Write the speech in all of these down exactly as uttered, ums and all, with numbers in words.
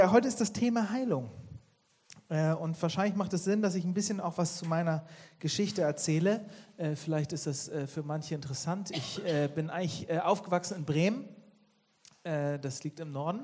Heute ist das Thema Heilung. Und wahrscheinlich macht es Sinn, dass ich ein bisschen auch was zu meiner Geschichte erzähle. Vielleicht ist das für manche interessant. Ich bin eigentlich aufgewachsen in Bremen. Das liegt im Norden.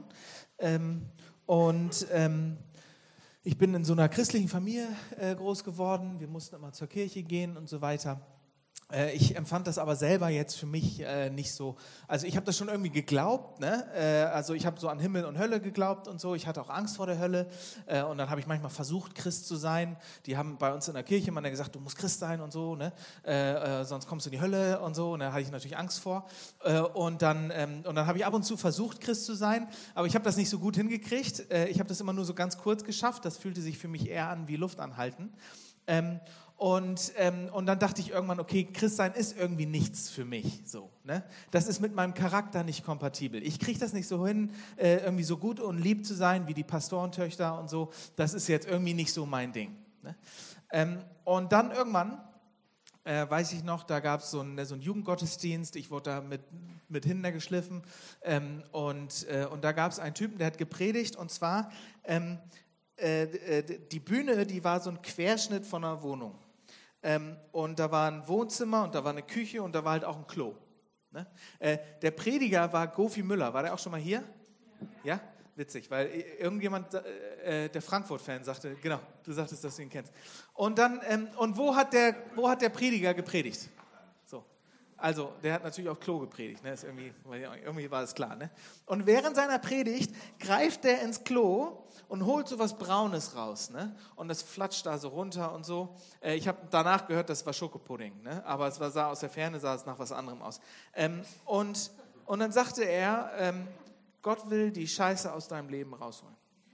Und ich bin in so einer christlichen Familie groß geworden. Wir mussten immer zur Kirche gehen und so weiter. Ich empfand das aber selber jetzt für mich äh, nicht so. Also ich habe das schon irgendwie geglaubt, ne? Äh, also ich habe so an Himmel und Hölle geglaubt und so. Ich hatte auch Angst vor der Hölle äh, und dann habe ich manchmal versucht, Christ zu sein. Die haben bei uns in der Kirche immer gesagt, du musst Christ sein und so, ne? Äh, äh, sonst kommst du in die Hölle und so. Und da hatte ich natürlich Angst vor. Äh, und dann, ähm, und dann habe ich ab und zu versucht, Christ zu sein, aber ich habe das nicht so gut hingekriegt. Äh, ich habe das immer nur so ganz kurz geschafft. Das fühlte sich für mich eher an wie Luft anhalten. Ähm, Und, ähm, und dann dachte ich irgendwann, okay, Christsein ist irgendwie nichts für mich. So, ne? Das ist mit meinem Charakter nicht kompatibel. Ich kriege das nicht so hin, äh, irgendwie so gut und lieb zu sein wie die Pastorentöchter und so. Das ist jetzt irgendwie nicht so mein Ding. Ne? Ähm, und dann irgendwann, äh, weiß ich noch, da gab so es so einen Jugendgottesdienst. Ich wurde da mit, mit Hinder geschliffen. Ähm, und, äh, und da gab es einen Typen, der hat gepredigt. Und zwar, ähm, äh, die Bühne, die war so ein Querschnitt von einer Wohnung. Ähm, und da war ein Wohnzimmer und da war eine Küche und da war halt auch ein Klo. Ne? Äh, der Prediger war Gofi Müller. War der auch schon mal hier? Ja? Ja? Witzig, weil irgendjemand, äh, der Frankfurt-Fan sagte, genau, du sagtest, dass du ihn kennst. Und dann, ähm, und wo hat der, wo hat der Prediger gepredigt? So. Also, der hat natürlich auf Klo gepredigt, ne? Ist irgendwie, irgendwie war das klar. Ne? Und während seiner Predigt greift der ins Klo und holt so was Braunes raus. Ne? Und das flatscht da so runter und so. Äh, ich habe danach gehört, das war Schokopudding. Ne? Aber es war, sah aus der Ferne sah es nach was anderem aus. Ähm, und, und dann sagte er, ähm, Gott will die Scheiße aus deinem Leben rausholen.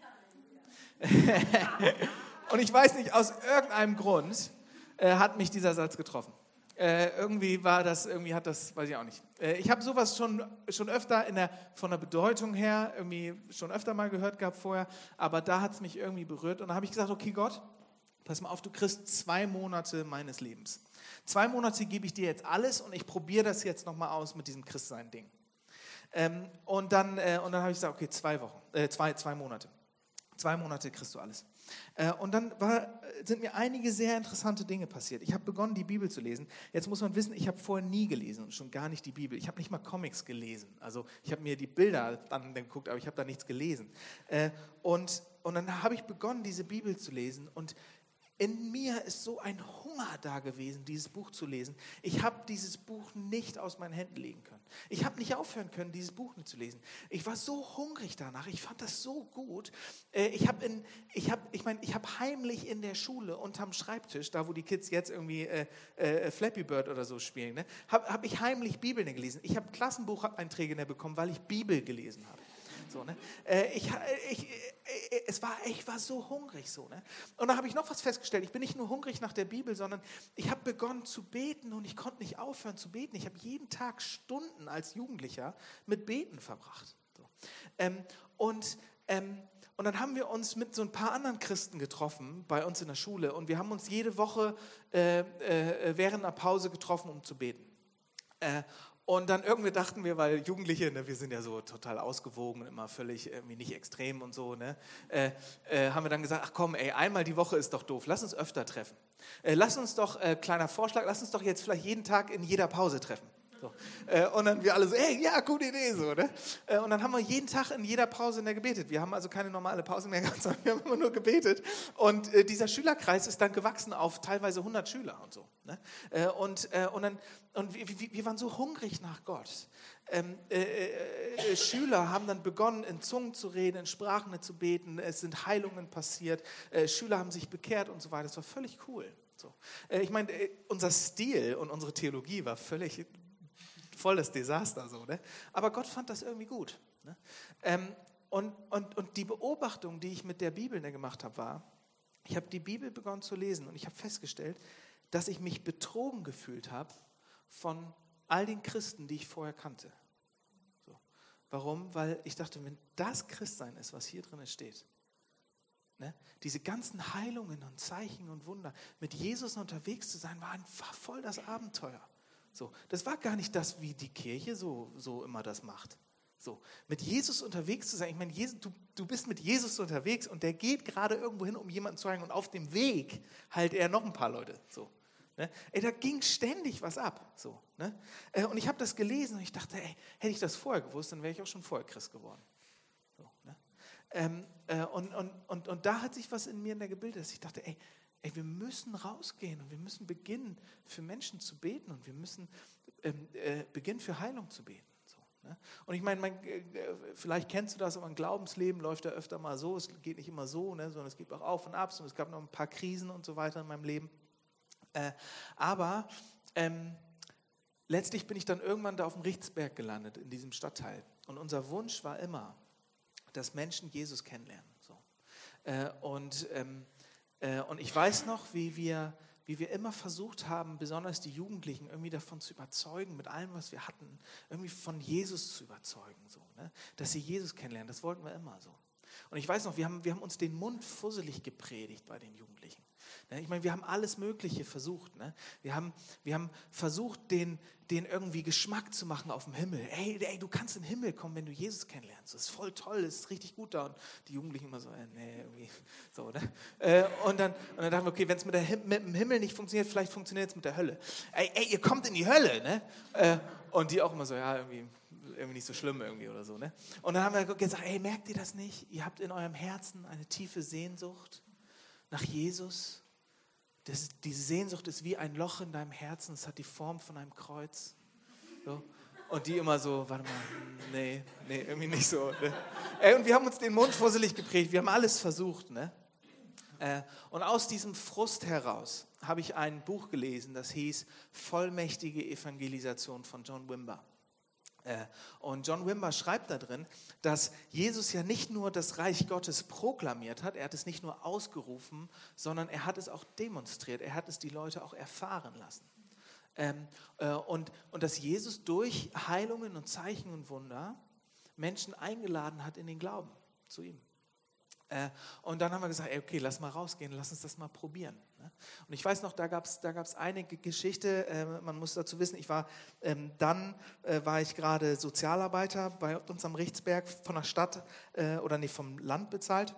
Und ich weiß nicht, aus irgendeinem Grund äh, hat mich dieser Satz getroffen. Äh, irgendwie war das, irgendwie hat das, weiß ich auch nicht. Äh, ich habe sowas schon, schon öfter in der, von der Bedeutung her irgendwie schon öfter mal gehört gehabt vorher, aber da hat es mich irgendwie berührt und da habe ich gesagt, okay Gott, pass mal auf, du kriegst zwei Monate meines Lebens. Zwei Monate gebe ich dir jetzt alles und ich probiere das jetzt nochmal aus mit diesem Christsein-Ding. Ähm, und dann, äh, und dann habe ich gesagt, okay, zwei Wochen, äh, zwei, zwei Monate. Zwei Monate kriegst du alles. Äh, und dann war, sind mir einige sehr interessante Dinge passiert. Ich habe begonnen, die Bibel zu lesen. Jetzt muss man wissen, ich habe vorher nie gelesen und schon gar nicht die Bibel. Ich habe nicht mal Comics gelesen. Also ich habe mir die Bilder dann geguckt, aber ich habe da nichts gelesen. Äh, und, und dann habe ich begonnen, diese Bibel zu lesen und in mir ist so ein Hunger da gewesen, dieses Buch zu lesen. Ich habe dieses Buch nicht aus meinen Händen legen können. Ich habe nicht aufhören können, dieses Buch nicht zu lesen. Ich war so hungrig danach. Ich fand das so gut. Ich habe in, ich habe, ich meine, ich habe heimlich in der Schule unterm Schreibtisch, da wo die Kids jetzt irgendwie äh, äh, Flappy Bird oder so spielen, ne, habe hab ich heimlich Bibeln gelesen. Ich habe Klassenbucheinträge bekommen, weil ich Bibel gelesen habe. So, ne? äh, ich, ich, äh, es war, ich war so hungrig. So, ne? Und da habe ich noch was festgestellt. Ich bin nicht nur hungrig nach der Bibel, sondern ich habe begonnen zu beten und ich konnte nicht aufhören zu beten. Ich habe jeden Tag Stunden als Jugendlicher mit Beten verbracht. So. Ähm, und, ähm, und dann haben wir uns mit so ein paar anderen Christen getroffen bei uns in der Schule und wir haben uns jede Woche äh, äh, während einer Pause getroffen, um zu beten. Äh, Und dann irgendwie dachten wir, weil Jugendliche, ne, wir sind ja so total ausgewogen und immer völlig irgendwie nicht extrem und so, ne, äh, äh, haben wir dann gesagt, ach komm, ey, einmal die Woche ist doch doof, lass uns öfter treffen. Äh, lass uns doch, äh, kleiner Vorschlag, lass uns doch jetzt vielleicht jeden Tag in jeder Pause treffen. So. Äh, und dann wir alle so, ey, ja, gute Idee, so, ne? Äh, und dann haben wir jeden Tag in jeder Pause in der gebetet. Wir haben also keine normale Pause mehr gehabt, sondern wir haben immer nur gebetet. Und äh, dieser Schülerkreis ist dann gewachsen auf teilweise hundert Schüler und so. Ne? Äh, und, äh, und, dann, und wir, wir waren so hungrig nach Gott. Ähm, äh, äh, Schüler haben dann begonnen, in Zungen zu reden, in Sprachen zu beten. Es sind Heilungen passiert. Äh, Schüler haben sich bekehrt und so weiter. Das war völlig cool. So. Äh, ich meine, äh, unser Stil und unsere Theologie war völlig volles Desaster, so, ne? Aber Gott fand das irgendwie gut. Ne? Ähm, und, und, und die Beobachtung, die ich mit der Bibel gemacht habe, war, ich habe die Bibel begonnen zu lesen und ich habe festgestellt, dass ich mich betrogen gefühlt habe von all den Christen, die ich vorher kannte. So. Warum? Weil ich dachte, wenn das Christsein ist, was hier drin steht, ne? Diese ganzen Heilungen und Zeichen und Wunder, mit Jesus unterwegs zu sein, war, ein, war voll das Abenteuer. So, das war gar nicht das, wie die Kirche so, so immer das macht, So, mit Jesus unterwegs zu sein. Ich meine, Jesus, du, du bist mit Jesus unterwegs und der geht gerade irgendwo hin, um jemanden zu heilen. Und auf dem Weg heilt er noch ein paar Leute. So, ne? Ey, da ging ständig was ab. So, ne? Und ich habe das gelesen und ich dachte, ey, hätte ich das vorher gewusst, dann wäre ich auch schon vorher Christ geworden. So, ne? ähm, äh, und, und, und, und da hat sich was in mir in der gebildet, dass ich dachte, ey, ey, wir müssen rausgehen und wir müssen beginnen, für Menschen zu beten und wir müssen ähm, äh, beginnen, für Heilung zu beten. So, ne? Und ich meine, mein, äh, vielleicht kennst du das, aber ein Glaubensleben läuft ja öfter mal so, es geht nicht immer so, ne, sondern es gibt auch Auf und Abs und es gab noch ein paar Krisen und so weiter in meinem Leben. Äh, aber ähm, letztlich bin ich dann irgendwann da auf dem Richtsberg gelandet, in diesem Stadtteil. Und unser Wunsch war immer, dass Menschen Jesus kennenlernen. So. Äh, und ähm, Und ich weiß noch, wie wir, wie wir immer versucht haben, besonders die Jugendlichen irgendwie davon zu überzeugen, mit allem, was wir hatten, irgendwie von Jesus zu überzeugen, so, ne? Dass sie Jesus kennenlernen. Das wollten wir immer so. Und ich weiß noch, wir haben, wir haben uns den Mund fusselig gepredigt bei den Jugendlichen. Ich meine, wir haben alles Mögliche versucht. Ne? Wir haben, wir haben versucht, den, den irgendwie Geschmack zu machen auf dem Himmel. Ey, ey, du kannst in den Himmel kommen, wenn du Jesus kennenlernst. Das ist voll toll, das ist richtig gut da. Und die Jugendlichen immer so, äh, nee, irgendwie so. Ne? Äh, und, dann, und dann dachten wir, okay, wenn es mit, mit dem Himmel nicht funktioniert, vielleicht funktioniert es mit der Hölle. Ey, ey, ihr kommt in die Hölle. Ne? Äh, und die auch immer so, ja, irgendwie... irgendwie nicht so schlimm irgendwie oder so. Ne? Und dann haben wir gesagt, ey, merkt ihr das nicht? Ihr habt in eurem Herzen eine tiefe Sehnsucht nach Jesus. Das, diese Sehnsucht ist wie ein Loch in deinem Herzen, es hat die Form von einem Kreuz. So. Und die immer so, warte mal, nee, nee, irgendwie nicht so. Ne? Ey, und wir haben uns den Mund fusselig geprägt, wir haben alles versucht. Ne? Äh, und aus diesem Frust heraus habe ich ein Buch gelesen, das hieß Vollmächtige Evangelisation von John Wimber. Und John Wimber schreibt da drin, dass Jesus ja nicht nur das Reich Gottes proklamiert hat, er hat es nicht nur ausgerufen, sondern er hat es auch demonstriert, er hat es die Leute auch erfahren lassen. Und, und dass Jesus durch Heilungen und Zeichen und Wunder Menschen eingeladen hat in den Glauben zu ihm. Und dann haben wir gesagt, ey, okay, lass mal rausgehen, lass uns das mal probieren. Und ich weiß noch, da gab es da gab's eine Geschichte, man muss dazu wissen, ich war, dann war ich gerade Sozialarbeiter bei uns am Richtsberg von der Stadt, oder nee, vom Land bezahlt.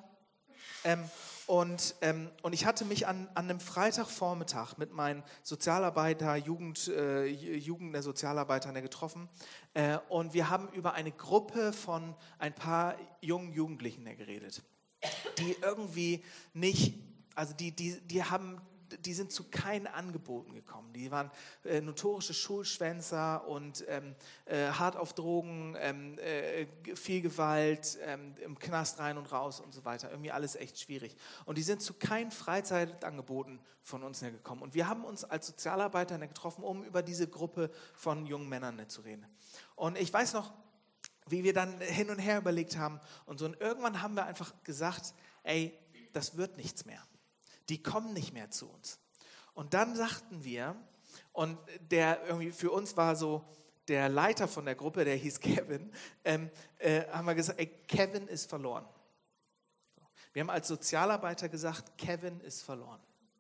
Und, und ich hatte mich an, an einem Freitagvormittag mit meinen Sozialarbeiter, Jugend, Jugend der Sozialarbeiter getroffen. Und wir haben über eine Gruppe von ein paar jungen Jugendlichen geredet, die irgendwie nicht, also die, die, die haben, die sind zu keinen Angeboten gekommen. Die waren äh, notorische Schulschwänzer und ähm, äh, hart auf Drogen, ähm, äh, viel Gewalt, ähm, im Knast rein und raus und so weiter. Irgendwie alles echt schwierig. Und die sind zu keinen Freizeitangeboten von uns gekommen. Und wir haben uns als Sozialarbeiter getroffen, um über diese Gruppe von jungen Männern zu reden. Und ich weiß noch, wie wir dann hin und her überlegt haben und so. Und irgendwann haben wir einfach gesagt, ey, das wird nichts mehr. Die kommen nicht mehr zu uns. Und dann sagten wir, und der irgendwie für uns war so der Leiter von der Gruppe, der hieß Kevin, ähm, äh, haben wir gesagt, ey, Kevin ist verloren. Wir haben als Sozialarbeiter gesagt, Kevin ist verloren.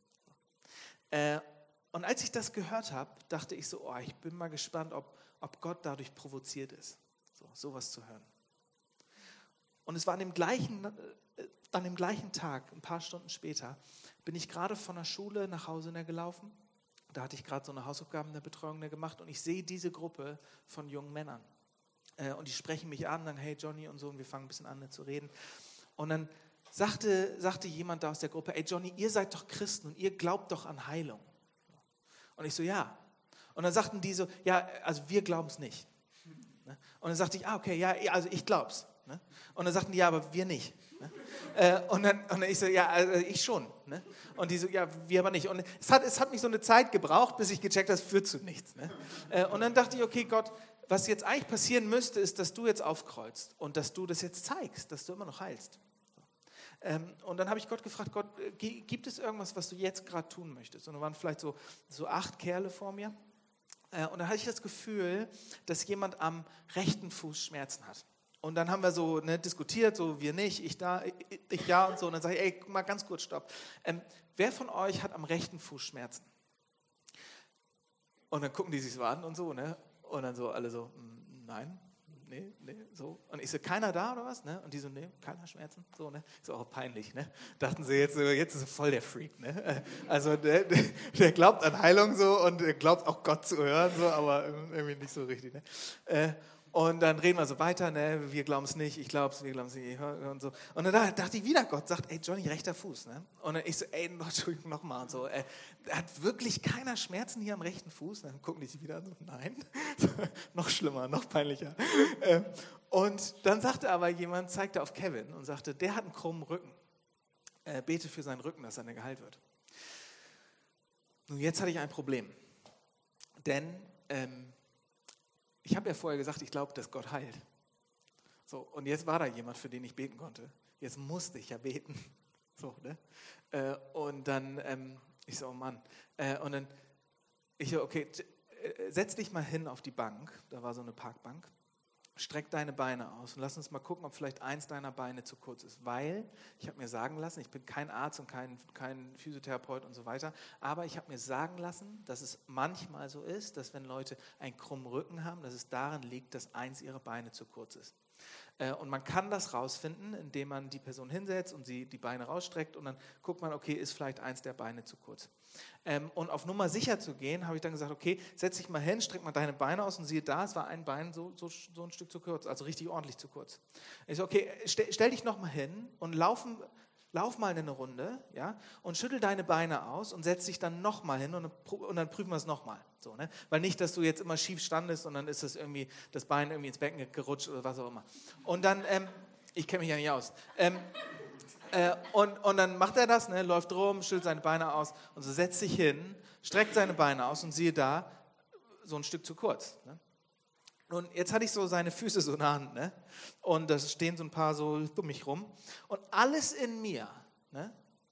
Äh, und als ich das gehört habe, dachte ich so, oh, ich bin mal gespannt, ob, ob Gott dadurch provoziert ist. So, sowas zu hören. Und es war an dem gleichen, an dem gleichen Tag, ein paar Stunden später, bin ich gerade von der Schule nach Hause gelaufen. Da hatte ich gerade so eine Hausaufgaben der Betreuung gemacht und ich sehe diese Gruppe von jungen Männern. Und die sprechen mich an, dann hey Johnny und so, und wir fangen ein bisschen an zu reden. Und dann sagte, sagte jemand da aus der Gruppe, ey Johnny, ihr seid doch Christen und ihr glaubt doch an Heilung. Und ich so, ja. Und dann sagten die so, ja, also wir glauben es nicht. Und dann sagte ich, ah, okay, ja, also ich glaub's. Und dann sagten die, ja, aber wir nicht. Und dann, und dann ich so, ja, also ich schon. Und die so, ja, wir aber nicht. Und es hat, es hat mich so eine Zeit gebraucht, bis ich gecheckt habe, das führt zu nichts. Und dann dachte ich, okay, Gott, was jetzt eigentlich passieren müsste, ist, dass du jetzt aufkreuzt und dass du das jetzt zeigst, dass du immer noch heilst. Und dann habe ich Gott gefragt, Gott, gibt es irgendwas, was du jetzt gerade tun möchtest? Und da waren vielleicht so, so acht Kerle vor mir. Und dann hatte ich das Gefühl, dass jemand am rechten Fuß Schmerzen hat. Und dann haben wir so ne, diskutiert, so wir nicht, ich da, ich, ich ja und so. Und dann sage ich, ey, mal ganz kurz, stopp. Ähm, wer von euch hat am rechten Fuß Schmerzen? Und dann gucken die sich so an und so, ne? Und dann so alle so, nein, nee, nee, so. Und ich so, keiner da oder was? Ne? Und die so, nee, keiner Schmerzen. So, ne? Ist auch peinlich, ne? Dachten sie, jetzt, jetzt ist er voll der Freak, ne? Also der, der glaubt an Heilung so und er glaubt auch Gott zu hören, so, aber irgendwie nicht so richtig, ne? Äh, Und dann reden wir so weiter, ne? Wir glauben es nicht, ich glaube es, wir glauben es nicht und so. Und dann dachte ich wieder, Gott sagt, ey Johnny, rechter Fuß. Ne? Und dann ich so, ey, Entschuldigung, nochmal und so. Äh, hat wirklich keiner Schmerzen hier am rechten Fuß? Dann gucken die sich wieder an, so, nein. Noch schlimmer, noch peinlicher. Äh, und dann sagte aber jemand, zeigte auf Kevin und sagte, der hat einen krummen Rücken. Äh, bete für seinen Rücken, dass er geheilt wird. Nun, jetzt hatte ich ein Problem. Denn, ähm, ich habe ja vorher gesagt, ich glaube, dass Gott heilt. So, und jetzt war da jemand, für den ich beten konnte. Jetzt musste ich ja beten. So, ne? Äh, und dann, ähm, ich so, oh Mann. Äh, und dann, ich so, okay, äh, setz dich mal hin auf die Bank. Da war so eine Parkbank. Streck deine Beine aus und lass uns mal gucken, ob vielleicht eins deiner Beine zu kurz ist. Weil, ich habe mir sagen lassen, ich bin kein Arzt und kein, kein Physiotherapeut und so weiter, aber ich habe mir sagen lassen, dass es manchmal so ist, dass wenn Leute einen krummen Rücken haben, dass es daran liegt, dass eins ihrer Beine zu kurz ist. Und man kann das rausfinden, indem man die Person hinsetzt und sie die Beine rausstreckt und dann guckt man, okay, ist vielleicht eins der Beine zu kurz. Und auf Nummer sicher zu gehen, habe ich dann gesagt, okay, setz dich mal hin, streck mal deine Beine aus und siehe da, es war ein Bein so, so, so ein Stück zu kurz, also richtig ordentlich zu kurz. Ich so, okay, stell, stell dich noch mal hin und laufen, lauf mal eine Runde, ja, und schüttel deine Beine aus und setz dich dann noch mal hin und, und dann prüfen wir es noch mal. So, ne? Weil nicht, dass du jetzt immer schief standest und dann ist das irgendwie das Bein irgendwie ins Becken gerutscht oder was auch immer. Und dann, ähm, ich kenne mich ja nicht aus. Ähm, äh, und, und dann macht er das, ne, läuft rum, schüttelt seine Beine aus und so setzt sich hin, streckt seine Beine aus und siehe da, so ein Stück zu kurz. Ne? Und jetzt hatte ich so seine Füße so in der Hand, ne? Und da stehen so ein paar so um mich rum. Und alles in mir, ne,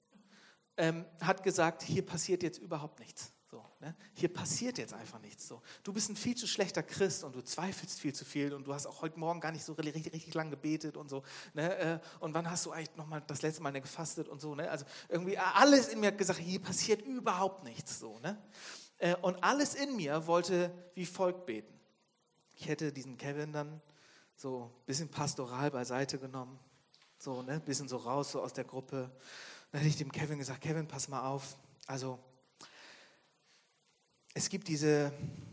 ähm, hat gesagt, hier passiert jetzt überhaupt nichts. So, ne? Hier passiert jetzt einfach nichts. So. Du bist ein viel zu schlechter Christ und du zweifelst viel zu viel und du hast auch heute Morgen gar nicht so richtig, richtig lang gebetet und so. Ne? Und wann hast du eigentlich noch mal das letzte Mal gefastet und so. Ne? Also irgendwie alles in mir hat gesagt, hier passiert überhaupt nichts. So, ne? Und alles in mir wollte wie folgt beten. Ich hätte diesen Kevin dann so ein bisschen pastoral beiseite genommen, so ne, ein bisschen so raus, so aus der Gruppe. Dann hätte ich dem Kevin gesagt, Kevin, pass mal auf. Also es gibt diese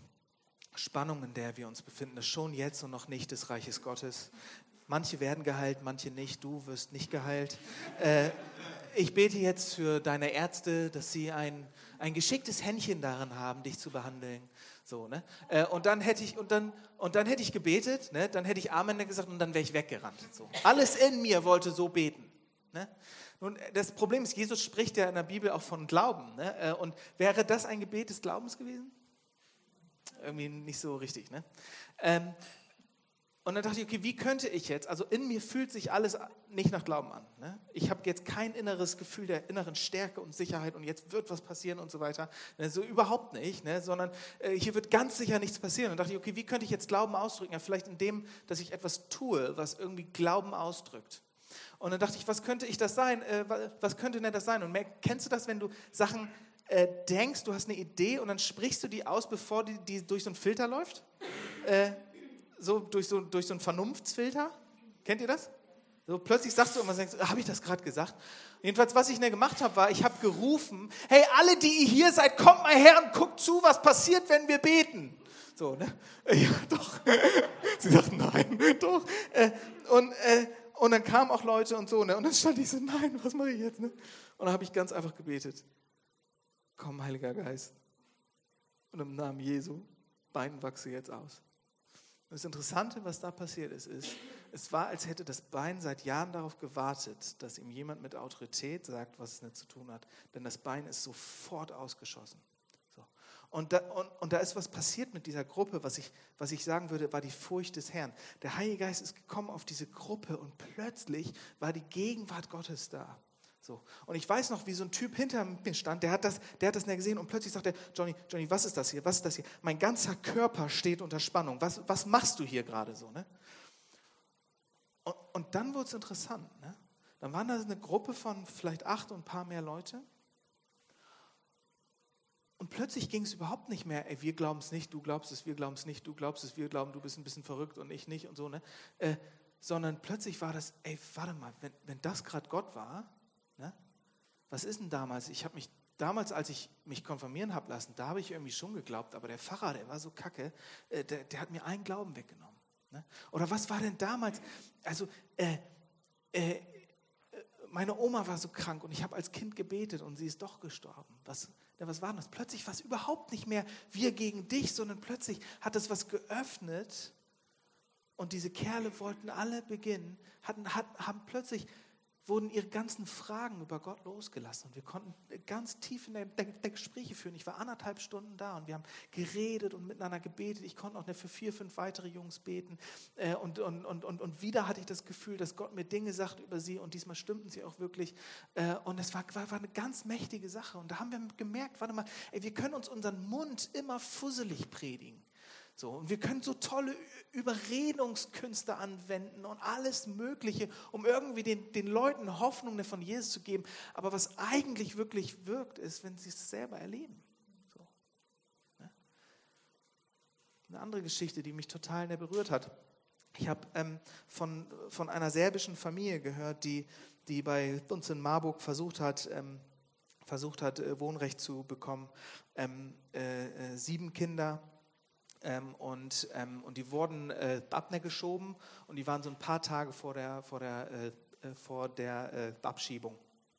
Spannung, in der wir uns befinden, das schon jetzt und noch nicht des Reiches Gottes. Manche werden geheilt, manche nicht. Du wirst nicht geheilt. Äh, ich bete jetzt für deine Ärzte, dass sie ein, ein geschicktes Händchen darin haben, dich zu behandeln. So, ne? äh, und, dann hätte ich, und, dann, und dann hätte ich gebetet, ne? Dann hätte ich Amen gesagt und dann wäre ich weggerannt. So. Alles in mir wollte so beten. Ne? Nun, das Problem ist, Jesus spricht ja in der Bibel auch von Glauben. Ne? Äh, und wäre das ein Gebet des Glaubens gewesen? Irgendwie nicht so richtig. Ne? Ähm, Und dann dachte ich, okay, wie könnte ich jetzt, also in mir fühlt sich alles nicht nach Glauben an. Ne? Ich habe jetzt kein inneres Gefühl der inneren Stärke und Sicherheit und jetzt wird was passieren und so weiter. Ne? So überhaupt nicht, ne? Sondern äh, hier wird ganz sicher nichts passieren. Und dann dachte ich, okay, wie könnte ich jetzt Glauben ausdrücken? Ja, vielleicht indem, dass ich etwas tue, was irgendwie Glauben ausdrückt. Und dann dachte ich, was könnte ich das sein? Äh, was könnte denn das sein? Und kennst du das, wenn du Sachen äh, denkst, du hast eine Idee und dann sprichst du die aus, bevor die, die durch so einen Filter läuft? Äh, So durch, so durch so einen Vernunftsfilter. Kennt ihr das? So plötzlich sagst du immer, habe ich das gerade gesagt? Jedenfalls, was ich ne gemacht habe, war, ich habe gerufen, hey, alle, die ihr hier seid, kommt mal her und guckt zu, was passiert, wenn wir beten. So, ne? Ja, doch. Sie sagten, nein, doch. Und, und dann kamen auch Leute und so, ne? Und dann stand ich so, nein, was mache ich jetzt? Ne? Und dann habe ich ganz einfach gebetet. Komm, Heiliger Geist. Und im Namen Jesu, Bein wachse jetzt aus. Das Interessante, was da passiert ist, ist, es war, als hätte das Bein seit Jahren darauf gewartet, dass ihm jemand mit Autorität sagt, was es nicht zu tun hat. Denn das Bein ist sofort ausgeschossen. So. Und, da, und, und da ist was passiert mit dieser Gruppe, was ich, was ich sagen würde, war die Furcht des Herrn. Der Heilige Geist ist gekommen auf diese Gruppe und plötzlich war die Gegenwart Gottes da. So. Und ich weiß noch, wie so ein Typ hinter mir stand, der hat das, der hat das nicht gesehen und plötzlich sagt er, Johnny, Johnny, was ist das hier? Was ist das hier? Mein ganzer Körper steht unter Spannung. Was, was machst du hier gerade so? Ne? Und, und dann wurde es interessant. Ne? Dann waren da eine Gruppe von vielleicht acht und ein paar mehr Leute. Und plötzlich ging es überhaupt nicht mehr, ey, wir glauben es nicht, du glaubst es, wir glauben es nicht, du glaubst es, wir glauben, du bist ein bisschen verrückt und ich nicht und so, ne? Äh, sondern plötzlich war das, ey, warte mal, wenn, wenn das gerade Gott war, ne? Was ist denn damals? Ich habe mich, damals, als ich mich konfirmieren habe lassen, da habe ich irgendwie schon geglaubt, aber der Pfarrer, der war so kacke, äh, der, der hat mir einen Glauben weggenommen. Ne? Oder was war denn damals? Also, äh, äh, meine Oma war so krank und ich habe als Kind gebetet und sie ist doch gestorben. Was, was war denn das? Plötzlich war es überhaupt nicht mehr wir gegen dich, sondern plötzlich hat es was geöffnet und diese Kerle wollten alle beginnen, hatten, hatten, haben plötzlich, wurden ihre ganzen Fragen über Gott losgelassen und wir konnten ganz tief in der, der, der Gespräche führen. Ich war anderthalb Stunden da und wir haben geredet und miteinander gebetet. Ich konnte auch für vier, fünf weitere Jungs beten äh, und, und, und, und, und wieder hatte ich das Gefühl, dass Gott mir Dinge sagt über sie und diesmal stimmten sie auch wirklich äh, und es war, war, war eine ganz mächtige Sache und da haben wir gemerkt, warte mal, ey, wir können uns unseren Mund immer fusselig predigen. So, und wir können so tolle Überredungskünste anwenden und alles Mögliche, um irgendwie den, den Leuten Hoffnung von Jesus zu geben. Aber was eigentlich wirklich wirkt, ist, wenn sie es selber erleben. So, ne? Eine andere Geschichte, die mich total berührt hat. Ich habe ähm, von, von einer serbischen Familie gehört, die, die bei uns in Marburg versucht hat, ähm, versucht hat, äh, Wohnrecht zu bekommen. Ähm, äh, äh, sieben Kinder. Ähm, und, ähm, und die wurden äh, abgeschoben und die waren so ein paar Tage vor der, vor der, äh, vor der äh, Abschiebung.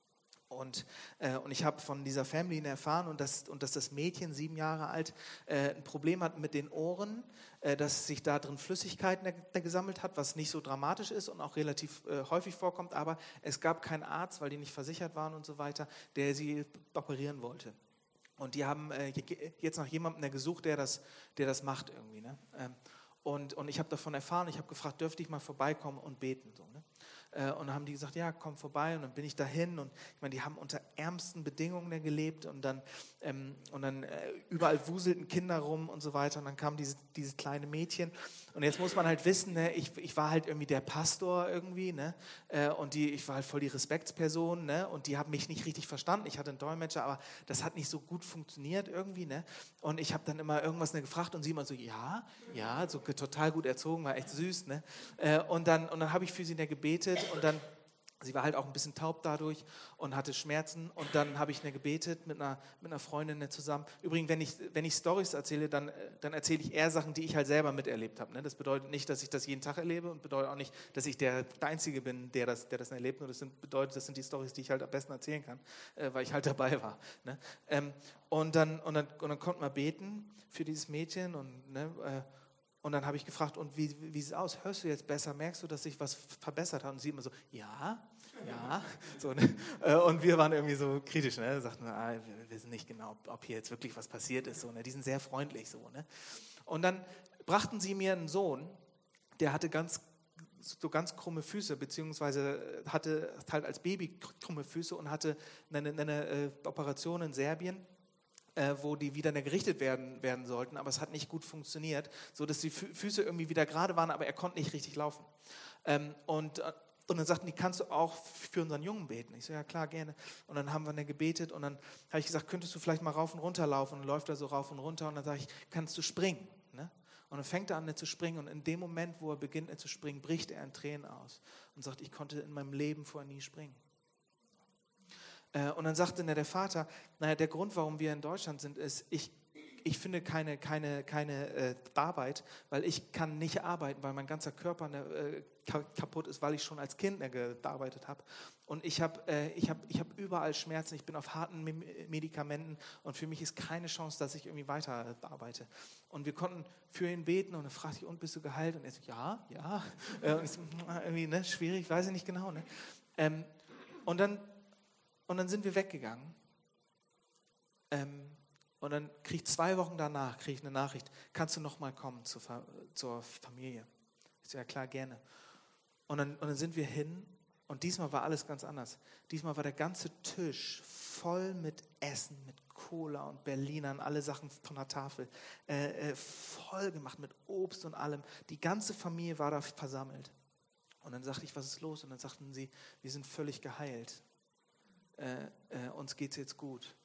Und, äh, und ich habe von dieser Family erfahren und dass, und dass das Mädchen, sieben Jahre alt, äh, ein Problem hat mit den Ohren, äh, dass sich da drin Flüssigkeiten der, der gesammelt hat, was nicht so dramatisch ist und auch relativ äh, häufig vorkommt, aber es gab keinen Arzt, weil die nicht versichert waren und so weiter, der sie operieren wollte. Und die haben äh, jetzt nach jemandem gesucht, der das, der das macht irgendwie. Ne? Ähm, und, und ich habe davon erfahren, ich habe gefragt, dürfte ich mal vorbeikommen und beten. So, ne? äh, und dann haben die gesagt, ja, komm vorbei. Und dann bin ich dahin. Und ich meine, die haben unter ärmsten Bedingungen gelebt. Und dann, ähm, und dann äh, überall wuselten Kinder rum und so weiter. Und dann kam dieses, dieses kleine Mädchen. Und jetzt muss man halt wissen, ne, ich, ich war halt irgendwie der Pastor irgendwie. Ne? Äh, und die, ich war halt voll die Respektsperson. Ne? Und die haben mich nicht richtig verstanden. Ich hatte einen Dolmetscher, aber das hat nicht so gut funktioniert irgendwie. Ne? Und ich habe dann immer irgendwas ne, gefragt und sie immer so, ja, ja, so total gut erzogen, war echt süß. Ne? Äh, und dann, und dann habe ich für sie ne, gebetet und dann, sie war halt auch ein bisschen taub dadurch und hatte Schmerzen und dann habe ich ne, gebetet mit einer, mit einer Freundin ne, zusammen. Übrigens, wenn ich, wenn ich Storys erzähle, dann, dann erzähle ich eher Sachen, die ich halt selber miterlebt habe. Ne? Das bedeutet nicht, dass ich das jeden Tag erlebe und bedeutet auch nicht, dass ich der, der Einzige bin, der das, der das erlebt. Nur das sind, bedeutet, das sind die Storys, die ich halt am besten erzählen kann, äh, weil ich halt dabei war. Ne? Ähm, und, dann, und, dann, und dann konnten wir beten für dieses Mädchen und ne, äh, Und dann habe ich gefragt, und wie, wie sieht es aus? Hörst du jetzt besser? Merkst du, dass sich was verbessert hat? Und sie immer so, ja, ja. So, ne? Und wir waren irgendwie so kritisch, ne? Sagten, ah, wir wissen nicht genau, ob hier jetzt wirklich was passiert ist. So, ne? Die sind sehr freundlich. So, ne? Und dann brachten sie mir einen Sohn, der hatte ganz, so ganz krumme Füße, beziehungsweise hatte halt als Baby krumme Füße und hatte eine, eine, eine Operation in Serbien, Äh, wo die wieder gerichtet werden, werden sollten, aber es hat nicht gut funktioniert, sodass die Fü- Füße irgendwie wieder gerade waren, aber er konnte nicht richtig laufen. Ähm, und, und dann sagten die, kannst du auch für unseren Jungen beten? Ich so, ja klar, gerne. Und dann haben wir dann gebetet und dann habe ich gesagt, könntest du vielleicht mal rauf und runter laufen? Und dann läuft er so rauf und runter und dann sage ich, kannst du springen? Ne? Und dann fängt er an zu springen und in dem Moment, wo er beginnt zu springen, bricht er in Tränen aus und sagt, ich konnte in meinem Leben vorher nie springen. Und dann sagte der Vater, naja, der Grund, warum wir in Deutschland sind, ist, ich, ich finde keine, keine, keine äh, Arbeit, weil ich kann nicht arbeiten, weil mein ganzer Körper ne, äh, kaputt ist, weil ich schon als Kind ne, gearbeitet habe. Und ich habe äh, ich hab, ich hab überall Schmerzen, ich bin auf harten Medikamenten und für mich ist keine Chance, dass ich irgendwie weiter arbeite. Und wir konnten für ihn beten und dann fragte ich, und bist du geheilt? Und er so, ja, ja. Und ich so, irgendwie ne, schwierig, weiß ich nicht genau. Ne? Ähm, und dann Und dann sind wir weggegangen. Ähm, und dann kriege ich zwei Wochen danach kriege ich eine Nachricht, kannst du noch mal kommen zur, zur Familie? Ich so, ja klar, gerne. Und dann, und dann sind wir hin und diesmal war alles ganz anders. Diesmal war der ganze Tisch voll mit Essen, mit Cola und Berlinern, alle Sachen von der Tafel, äh, äh, voll gemacht mit Obst und allem. Die ganze Familie war da versammelt. Und dann sagte ich, was ist los? Und dann sagten sie, wir sind völlig geheilt. Äh, äh, uns geht es jetzt gut.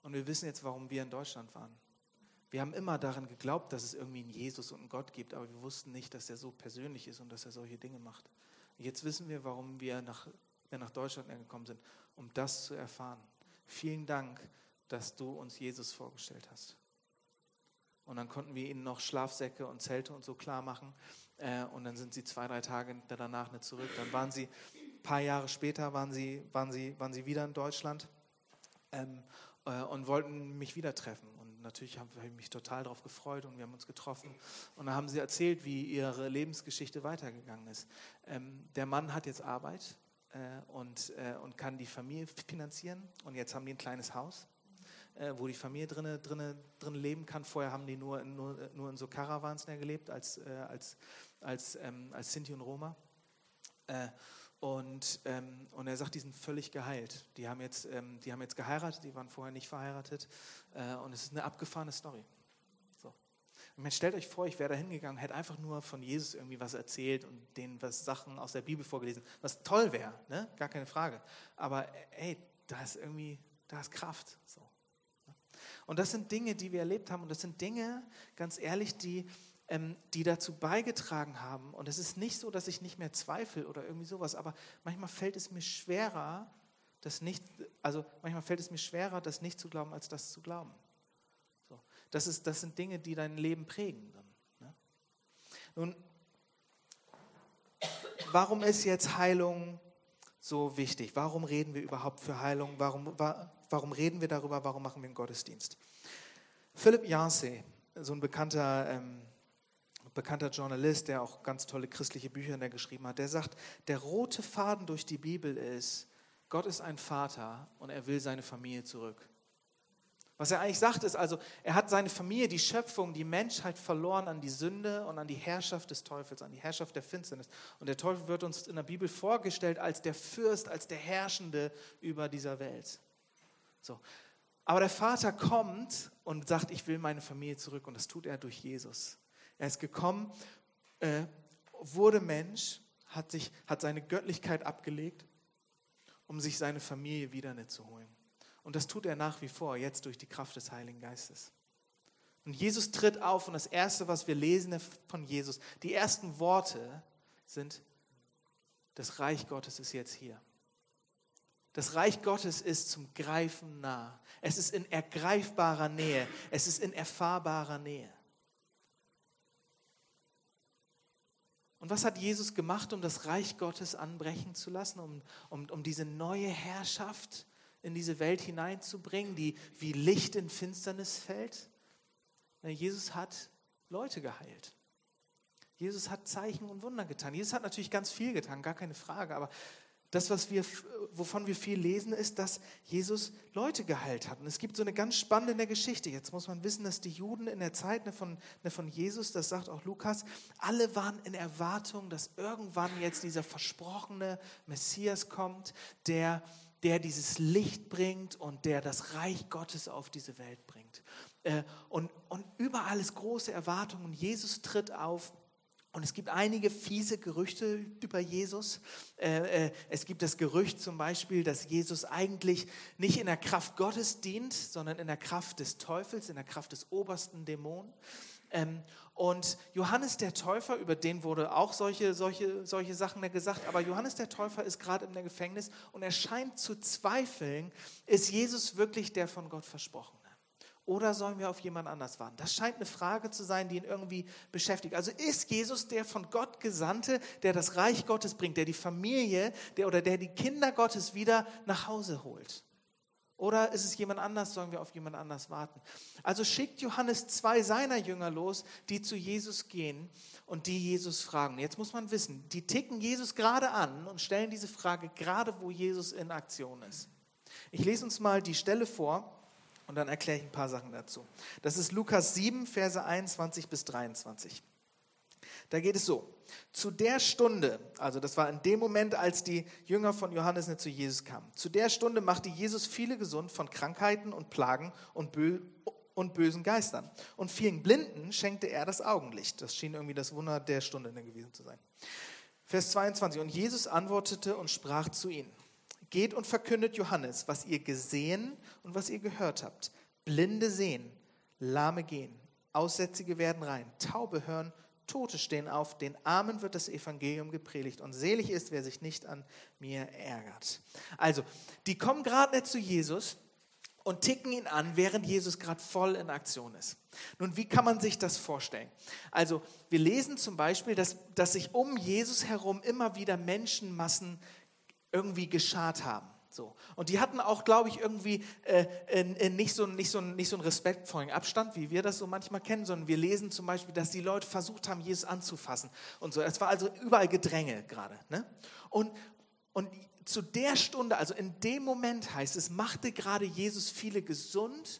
Und wir wissen jetzt, warum wir in Deutschland waren. Wir haben immer daran geglaubt, dass es irgendwie einen Jesus und einen Gott gibt, aber wir wussten nicht, dass er so persönlich ist und dass er solche Dinge macht. Und jetzt wissen wir, warum wir nach, wir nach Deutschland gekommen sind, um das zu erfahren. Vielen Dank, dass du uns Jesus vorgestellt hast. Und dann konnten wir ihnen noch Schlafsäcke und Zelte und so klar machen. Äh, und dann sind sie zwei, drei Tage danach nicht zurück. Dann waren sie, ein paar Jahre später waren sie, waren sie, waren sie wieder in Deutschland ähm, äh, und wollten mich wieder treffen. Und natürlich habe ich mich total darauf gefreut und wir haben uns getroffen. Und dann haben sie erzählt, wie ihre Lebensgeschichte weitergegangen ist. Ähm, der Mann hat jetzt Arbeit äh, und, äh, und kann die Familie finanzieren. Und jetzt haben die ein kleines Haus, wo die Familie drinne, drinne, drin leben kann. Vorher haben die nur, nur, nur in so Caravans gelebt, als, äh, als, als, ähm, als Sinti und Roma. Äh, und, ähm, und er sagt, die sind völlig geheilt. Die haben jetzt, ähm, die haben jetzt geheiratet, die waren vorher nicht verheiratet. Äh, und es ist eine abgefahrene Story. So. Und man stellt euch vor, ich wäre da hingegangen, hätte einfach nur von Jesus irgendwie was erzählt und denen was Sachen aus der Bibel vorgelesen, was toll wäre, ne? Gar keine Frage. Aber ey, da ist irgendwie, da ist Kraft. So. Und das sind Dinge, die wir erlebt haben. Und das sind Dinge, ganz ehrlich, die, ähm, die dazu beigetragen haben. Und es ist nicht so, dass ich nicht mehr zweifle oder irgendwie sowas. Aber manchmal fällt es mir schwerer, das nicht, also manchmal fällt es mir schwerer, das nicht zu glauben, als das zu glauben. So. Das ist, das sind Dinge, die dein Leben prägen. Dann, ne? Nun, warum ist jetzt Heilung so wichtig? Warum reden wir überhaupt für Heilung? Warum, wa, warum reden wir darüber? Warum machen wir einen Gottesdienst? Philip Yancey, so ein bekannter, ähm, bekannter Journalist, der auch ganz tolle christliche Bücher geschrieben hat, der sagt, der rote Faden durch die Bibel ist, Gott ist ein Vater und er will seine Familie zurück. Was er eigentlich sagt, ist also, er hat seine Familie, die Schöpfung, die Menschheit verloren an die Sünde und an die Herrschaft des Teufels, an die Herrschaft der Finsternis. Und der Teufel wird uns in der Bibel vorgestellt als der Fürst, als der Herrschende über dieser Welt. So. Aber der Vater kommt und sagt, ich will meine Familie zurück. Und das tut er durch Jesus. Er ist gekommen, äh, wurde Mensch, hat, sich, hat seine Göttlichkeit abgelegt, um sich seine Familie wieder zu holen. Und das tut er nach wie vor, jetzt durch die Kraft des Heiligen Geistes. Und Jesus tritt auf und das Erste, was wir lesen von Jesus, die ersten Worte sind, das Reich Gottes ist jetzt hier. Das Reich Gottes ist zum Greifen nah. Es ist in ergreifbarer Nähe. Es ist in erfahrbarer Nähe. Und was hat Jesus gemacht, um das Reich Gottes anbrechen zu lassen, um, um, um diese neue Herrschaft in diese Welt hineinzubringen, die wie Licht in Finsternis fällt? Na, Jesus hat Leute geheilt. Jesus hat Zeichen und Wunder getan. Jesus hat natürlich ganz viel getan, gar keine Frage, aber das, was wir, wovon wir viel lesen, ist, dass Jesus Leute geheilt hat. Und es gibt so eine ganz spannende Geschichte. Jetzt muss man wissen, dass die Juden in der Zeit von, von Jesus, das sagt auch Lukas, alle waren in Erwartung, dass irgendwann jetzt dieser versprochene Messias kommt, der, der dieses Licht bringt und der das Reich Gottes auf diese Welt bringt. Und, und überall ist große Erwartung und Jesus tritt auf. Und es gibt einige fiese Gerüchte über Jesus. Äh, äh, es gibt das Gerücht zum Beispiel, dass Jesus eigentlich nicht in der Kraft Gottes dient, sondern in der Kraft des Teufels, in der Kraft des obersten Dämonen. Ähm, und Johannes der Täufer, über den wurde auch solche, solche, solche Sachen gesagt, aber Johannes der Täufer ist gerade im Gefängnis und er scheint zu zweifeln, ist Jesus wirklich der von Gott Versprochene? Oder sollen wir auf jemand anders warten? Das scheint eine Frage zu sein, die ihn irgendwie beschäftigt. Also ist Jesus der von Gott Gesandte, der das Reich Gottes bringt, der die Familie der, oder der die Kinder Gottes wieder nach Hause holt? Oder ist es jemand anders, sollen wir auf jemand anders warten? Also schickt Johannes zwei seiner Jünger los, die zu Jesus gehen und die Jesus fragen. Jetzt muss man wissen, die ticken Jesus gerade an und stellen diese Frage gerade, wo Jesus in Aktion ist. Ich lese uns mal die Stelle vor. Und dann erkläre ich ein paar Sachen dazu. Das ist Lukas sieben, Verse einundzwanzig bis dreiundzwanzig. Da geht es so. Zu der Stunde, also das war in dem Moment, als die Jünger von Johannes nicht zu Jesus kamen, zu der Stunde machte Jesus viele gesund von Krankheiten und Plagen und, bö- und bösen Geistern. Und vielen Blinden schenkte er das Augenlicht. Das schien irgendwie das Wunder der Stunde gewesen zu sein. Vers zweiundzwanzig. Und Jesus antwortete und sprach zu ihnen: Geht und verkündet Johannes, was ihr gesehen und was ihr gehört habt. Blinde sehen, Lahme gehen, Aussätzige werden rein, Taube hören, Tote stehen auf, den Armen wird das Evangelium gepredigt und selig ist, wer sich nicht an mir ärgert. Also, die kommen gerade nicht zu Jesus und ticken ihn an, während Jesus gerade voll in Aktion ist. Nun, wie kann man sich das vorstellen? Also, wir lesen zum Beispiel, dass, dass sich um Jesus herum immer wieder Menschenmassen irgendwie geschart haben. So. Und die hatten auch, glaube ich, irgendwie äh, äh, nicht, so, nicht, so, nicht so einen respektvollen Abstand, wie wir das so manchmal kennen, sondern wir lesen zum Beispiel, dass die Leute versucht haben, Jesus anzufassen und so. Es war also überall Gedränge gerade. Ne? Und, und zu der Stunde, also in dem Moment heißt es, machte gerade Jesus viele gesund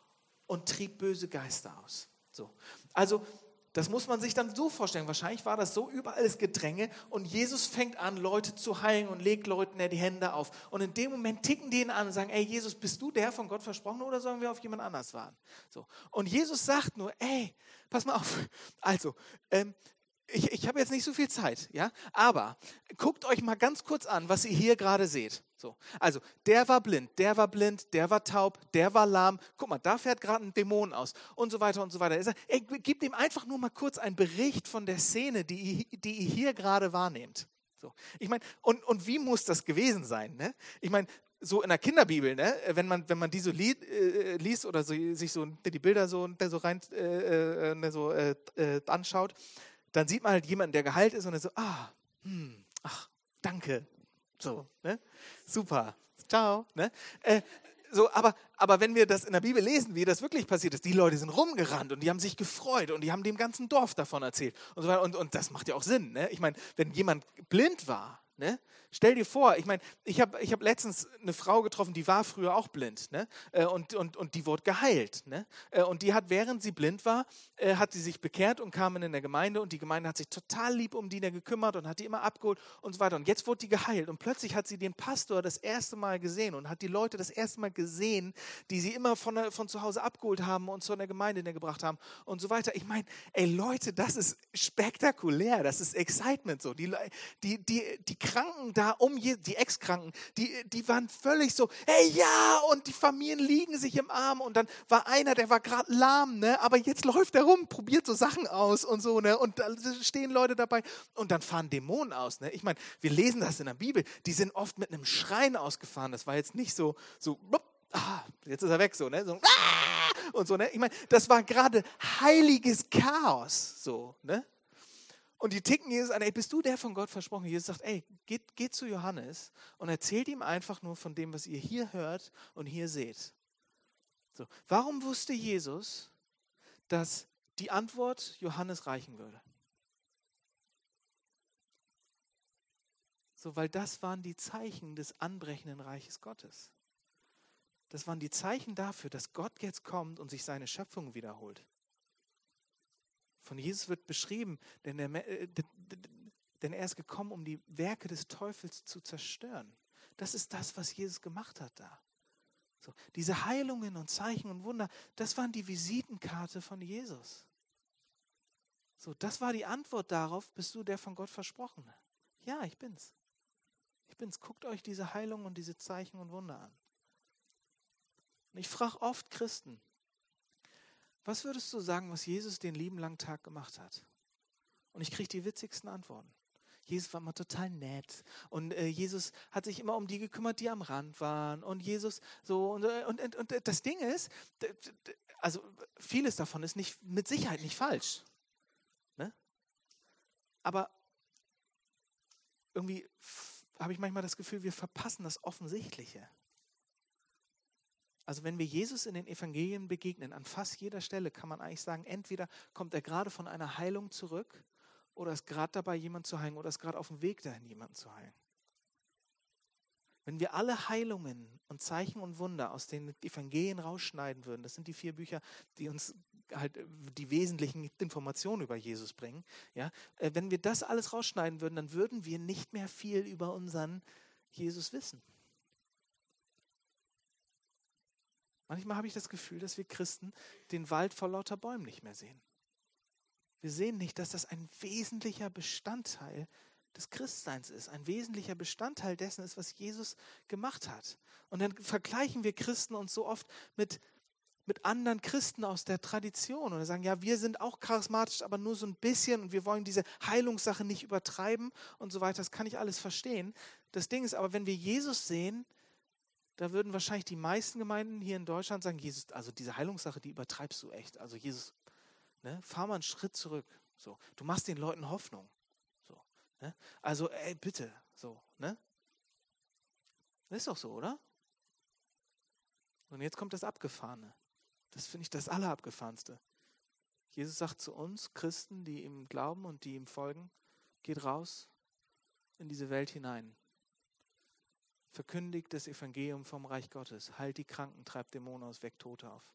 und trieb böse Geister aus. So. Also das muss man sich dann so vorstellen. Wahrscheinlich war das so überall das Gedränge und Jesus fängt an, Leute zu heilen und legt Leuten die Hände auf. Und in dem Moment ticken die ihn an und sagen, ey Jesus, bist du der von Gott versprochen oder sollen wir auf jemand anders warten? So. Und Jesus sagt nur, ey, pass mal auf. Also, ähm, ich, ich habe jetzt nicht so viel Zeit, ja, aber guckt euch mal ganz kurz an, was ihr hier gerade seht. So. Also, der war blind, der war blind, der war taub, der war lahm. Guck mal, da fährt gerade ein Dämon aus und so weiter und so weiter. Er sagt, ey, gebt ihm einfach nur mal kurz einen Bericht von der Szene, die ihr, die ihr hier gerade wahrnehmt. So. Ich meine, und, und wie muss das gewesen sein? Ne? Ich meine, so in der Kinderbibel, ne, wenn man wenn man die so li- äh, liest oder so, sich so die Bilder so, so rein äh, äh, so äh, äh, anschaut, dann sieht man halt jemanden, der geheilt ist und er so, ah, hm, ach, danke, so, ne, super, ciao, ne, äh, so, aber, aber wenn wir das in der Bibel lesen, wie das wirklich passiert ist, die Leute sind rumgerannt und die haben sich gefreut und die haben dem ganzen Dorf davon erzählt und so weiter und, und das macht ja auch Sinn, ne, ich meine, wenn jemand blind war, ne, stell dir vor, ich meine, ich habe ich hab letztens eine Frau getroffen, die war früher auch blind, ne? und, und, und die wurde geheilt. Ne? Und die hat, während sie blind war, hat sie sich bekehrt und kam in der Gemeinde und die Gemeinde hat sich total lieb um die gekümmert und hat die immer abgeholt und so weiter. Und jetzt wurde die geheilt und plötzlich hat sie den Pastor das erste Mal gesehen und hat die Leute das erste Mal gesehen, die sie immer von, der, von zu Hause abgeholt haben und zu einer Gemeinde gebracht haben und so weiter. Ich meine, ey Leute, das ist spektakulär, das ist Excitement so. Die, die, die, die Kranken da um je, die Ex-Kranken, die, die waren völlig so, hey ja, und die Familien liegen sich im Arm und dann war einer, der war gerade lahm, ne, aber jetzt läuft er rum, probiert so Sachen aus und so, ne, und da stehen Leute dabei und dann fahren Dämonen aus, ne. Ich meine, wir lesen das in der Bibel, die sind oft mit einem Schreien ausgefahren, das war jetzt nicht so, so, ah, jetzt ist er weg, so, ne, so, ah, und so, ne, ich meine, das war gerade heiliges Chaos, so, ne. Und die ticken Jesus an, ey, bist du der von Gott versprochen? Jesus sagt, ey, geht, geht zu Johannes und erzählt ihm einfach nur von dem, was ihr hier hört und hier seht. So. Warum wusste Jesus, dass die Antwort Johannes reichen würde? So, weil das waren die Zeichen des anbrechenden Reiches Gottes. Das waren die Zeichen dafür, dass Gott jetzt kommt und sich seine Schöpfung wiederholt. Von Jesus wird beschrieben, denn er, denn er ist gekommen, um die Werke des Teufels zu zerstören. Das ist das, was Jesus gemacht hat da. So, diese Heilungen und Zeichen und Wunder, das waren die Visitenkarte von Jesus. So, das war die Antwort darauf, bist du der von Gott Versprochene? Ja, ich bin's. Ich bin's. Guckt euch diese Heilungen und diese Zeichen und Wunder an. Und ich frage oft Christen, was würdest du sagen, was Jesus den lieben langen Tag gemacht hat? Und ich kriege die witzigsten Antworten. Jesus war immer total nett und äh, Jesus hat sich immer um die gekümmert, die am Rand waren und Jesus so und, und, und, und das Ding ist, also vieles davon ist nicht, mit Sicherheit nicht falsch, ne? Aber irgendwie habe ich manchmal das Gefühl, wir verpassen das Offensichtliche. Also wenn wir Jesus in den Evangelien begegnen, an fast jeder Stelle kann man eigentlich sagen, entweder kommt er gerade von einer Heilung zurück oder ist gerade dabei, jemanden zu heilen oder ist gerade auf dem Weg dahin, jemanden zu heilen. Wenn wir alle Heilungen und Zeichen und Wunder aus den Evangelien rausschneiden würden, das sind die vier Bücher, die uns halt die wesentlichen Informationen über Jesus bringen, ja, wenn wir das alles rausschneiden würden, dann würden wir nicht mehr viel über unseren Jesus wissen. Manchmal habe ich das Gefühl, dass wir Christen den Wald vor lauter Bäumen nicht mehr sehen. Wir sehen nicht, dass das ein wesentlicher Bestandteil des Christseins ist, ein wesentlicher Bestandteil dessen ist, was Jesus gemacht hat. Und dann vergleichen wir Christen uns so oft mit, mit anderen Christen aus der Tradition und sagen, ja, wir sind auch charismatisch, aber nur so ein bisschen und wir wollen diese Heilungssache nicht übertreiben und so weiter. Das kann ich alles verstehen. Das Ding ist aber, wenn wir Jesus sehen, da würden wahrscheinlich die meisten Gemeinden hier in Deutschland sagen, Jesus, also diese Heilungssache, die übertreibst du echt. Also Jesus, ne, fahr mal einen Schritt zurück. So, du machst den Leuten Hoffnung. So, ne? Also, ey, bitte, so, ne? Das ist doch so, oder? Und jetzt kommt das Abgefahrene. Das finde ich das Allerabgefahrenste. Jesus sagt zu uns, Christen, die ihm glauben und die ihm folgen, geht raus in diese Welt hinein. Verkündigt das Evangelium vom Reich Gottes. Heilt die Kranken, treibt Dämonen aus, weckt Tote auf.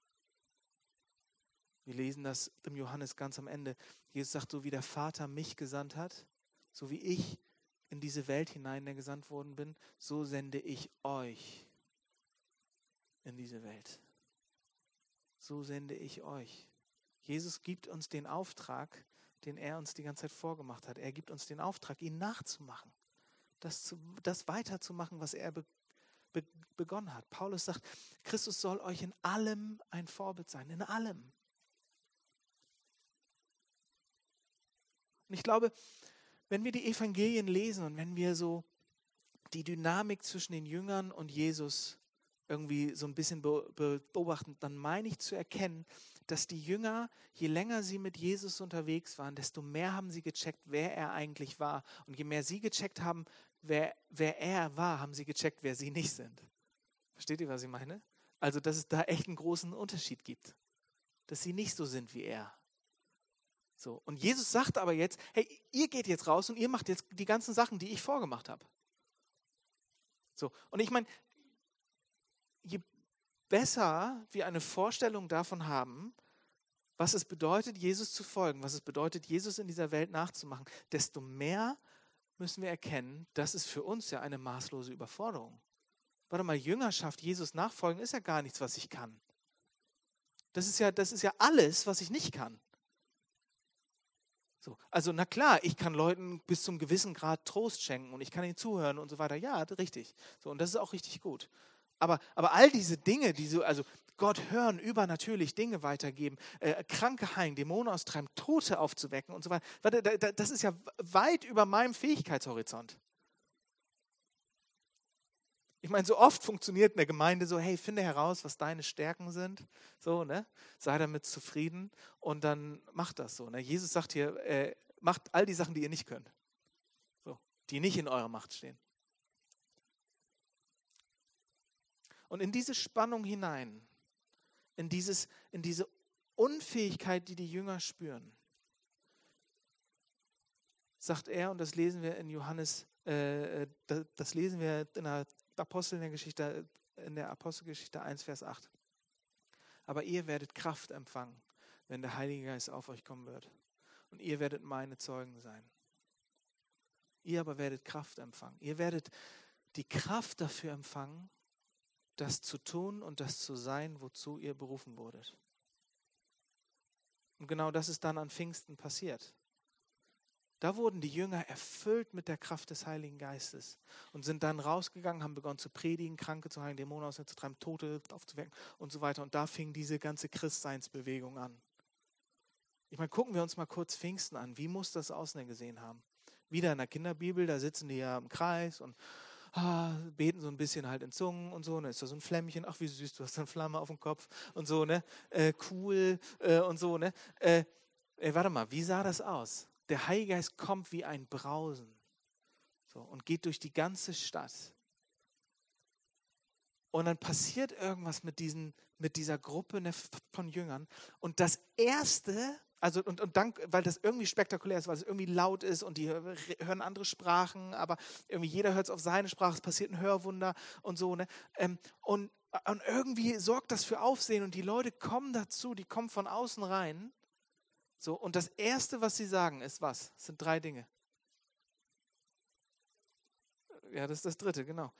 Wir lesen das im Johannes ganz am Ende. Jesus sagt, so wie der Vater mich gesandt hat, so wie ich in diese Welt hinein der gesandt worden bin, so sende ich euch in diese Welt. So sende ich euch. Jesus gibt uns den Auftrag, den er uns die ganze Zeit vorgemacht hat. Er gibt uns den Auftrag, ihn nachzumachen. Das, zu, das weiterzumachen, was er be, be, begonnen hat. Paulus sagt, Christus soll euch in allem ein Vorbild sein, in allem. Und ich glaube, wenn wir die Evangelien lesen und wenn wir so die Dynamik zwischen den Jüngern und Jesus irgendwie so ein bisschen be, be, beobachten, dann meine ich zu erkennen, dass die Jünger, je länger sie mit Jesus unterwegs waren, desto mehr haben sie gecheckt, wer er eigentlich war. Und je mehr sie gecheckt haben, wer, wer er war, haben sie gecheckt, wer sie nicht sind. Versteht ihr, was ich meine? Also, dass es da echt einen großen Unterschied gibt. Dass sie nicht so sind wie er. So. Und Jesus sagt aber jetzt, hey, ihr geht jetzt raus und ihr macht jetzt die ganzen Sachen, die ich vorgemacht habe. So. Und ich meine, je besser wir eine Vorstellung davon haben, was es bedeutet, Jesus zu folgen, was es bedeutet, Jesus in dieser Welt nachzumachen, desto mehr müssen wir erkennen, das ist für uns ja eine maßlose Überforderung. Warte mal, Jüngerschaft, Jesus nachfolgen, ist ja gar nichts, was ich kann. Das ist ja, das ist ja alles, was ich nicht kann. So, also na klar, ich kann Leuten bis zum gewissen Grad Trost schenken und ich kann ihnen zuhören und so weiter. Ja, richtig. So, und das ist auch richtig gut. Aber, aber all diese Dinge, diese, also Gott hören, übernatürlich Dinge weitergeben, äh, Kranke heilen, Dämonen austreiben, Tote aufzuwecken und so weiter, warte, da, da, das ist ja weit über meinem Fähigkeitshorizont. Ich meine, so oft funktioniert in der Gemeinde so, hey, finde heraus, was deine Stärken sind, so, ne? Sei damit zufrieden und dann mach das so. Ne? Jesus sagt hier, äh, macht all die Sachen, die ihr nicht könnt, so, die nicht in eurer Macht stehen. Und in diese Spannung hinein, in, dieses, in diese Unfähigkeit, die die Jünger spüren, sagt er, und das lesen wir in Johannes, äh, das, das lesen wir in der Apostel in der Geschichte, in der Apostelgeschichte eins, Vers acht. Aber ihr werdet Kraft empfangen, wenn der Heilige Geist auf euch kommen wird. Und ihr werdet meine Zeugen sein. Ihr aber werdet Kraft empfangen. Ihr werdet die Kraft dafür empfangen, das zu tun und das zu sein, wozu ihr berufen wurdet. Und genau das ist dann an Pfingsten passiert. Da wurden die Jünger erfüllt mit der Kraft des Heiligen Geistes und sind dann rausgegangen, haben begonnen zu predigen, Kranke zu heilen, Dämonen auszutreiben, Tote aufzuwecken und so weiter. Und da fing diese ganze Christseinsbewegung an. Ich meine, gucken wir uns mal kurz Pfingsten an. Wie muss das aussehen gesehen haben? Wieder in der Kinderbibel, da sitzen die ja im Kreis und ah, beten so ein bisschen halt in Zungen und so. Und dann ist da so ein Flämmchen, ach wie süß, du hast eine Flamme auf dem Kopf und so, ne? Äh, cool äh, und so, ne? Äh, ey, warte mal, wie sah das aus? Der Heilige Geist kommt wie ein Brausen so, und geht durch die ganze Stadt. Und dann passiert irgendwas mit, diesen, mit dieser Gruppe von Jüngern. Und das Erste, also und, und dann, weil das irgendwie spektakulär ist, weil es irgendwie laut ist und die hören andere Sprachen, aber irgendwie jeder hört es auf seine Sprache, es passiert ein Hörwunder und so. Ne? Und, und irgendwie sorgt das für Aufsehen und die Leute kommen dazu, die kommen von außen rein. So, und das Erste, was sie sagen, ist was? Es sind drei Dinge. Ja, das ist das Dritte, genau.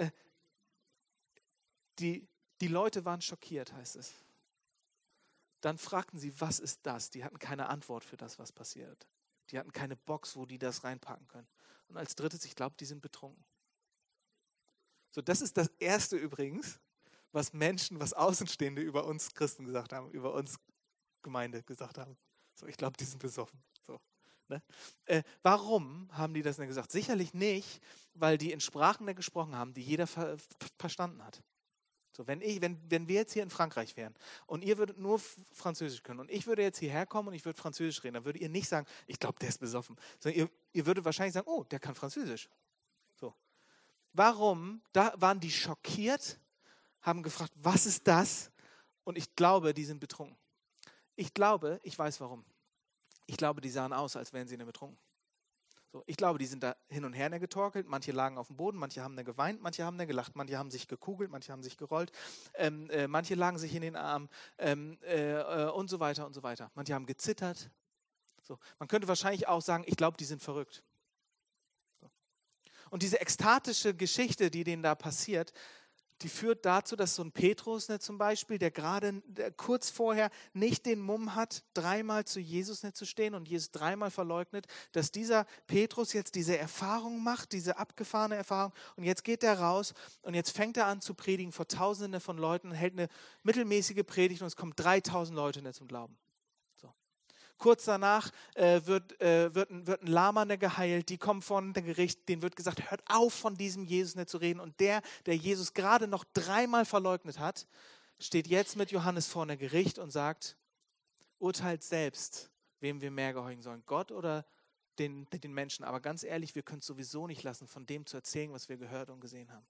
Die, die Leute waren schockiert, heißt es. Dann fragten sie, was ist das? Die hatten keine Antwort für das, was passiert. Die hatten keine Box, wo die das reinpacken können. Und als drittes, ich glaube, die sind betrunken. So, das ist das Erste übrigens, was Menschen, was Außenstehende über uns Christen gesagt haben, über uns Gemeinde gesagt haben. So, ich glaube, die sind besoffen. So, ne? äh, warum haben die das denn gesagt? Sicherlich nicht, weil die in Sprachen gesprochen haben, die jeder ver- verstanden hat. So, wenn, ich, wenn, wenn wir jetzt hier in Frankreich wären und ihr würdet nur Französisch können und ich würde jetzt hierher kommen und ich würde Französisch reden, dann würdet ihr nicht sagen, ich glaube, der ist besoffen. Sondern ihr, ihr würdet wahrscheinlich sagen, oh, der kann Französisch. So. Warum? Da waren die schockiert, haben gefragt, was ist das? Und ich glaube, die sind betrunken. Ich glaube, ich weiß warum. Ich glaube, die sahen aus, als wären sie nicht betrunken. So, ich glaube, die sind da hin und her getorkelt. Manche lagen auf dem Boden, manche haben da geweint, manche haben da gelacht, manche haben sich gekugelt, manche haben sich gerollt, ähm, äh, manche lagen sich in den Armen ähm, äh, äh, und so weiter und so weiter. Manche haben gezittert. So, man könnte wahrscheinlich auch sagen, ich glaube, die sind verrückt. So. Und diese ekstatische Geschichte, die denen da passiert, die führt dazu, dass so ein Petrus ne, zum Beispiel, der gerade der kurz vorher nicht den Mumm hat, dreimal zu Jesus ne, zu stehen und Jesus dreimal verleugnet, dass dieser Petrus jetzt diese Erfahrung macht, diese abgefahrene Erfahrung und jetzt geht er raus und jetzt fängt er an zu predigen vor Tausenden von Leuten, hält eine mittelmäßige Predigt und es kommen dreitausend Leute ne, zum Glauben. So. Kurz danach äh, wird, äh, wird, ein, wird ein Lama ne, geheilt, die kommen von dem Gericht, denen wird gesagt, hört auf von diesem Jesus ne, zu reden. Und der, der Jesus gerade noch dreimal verleugnet hat, steht jetzt mit Johannes vor dem Gericht und sagt, urteilt selbst, wem wir mehr gehorchen sollen, Gott oder den, den Menschen. Aber ganz ehrlich, wir können es sowieso nicht lassen, von dem zu erzählen, was wir gehört und gesehen haben.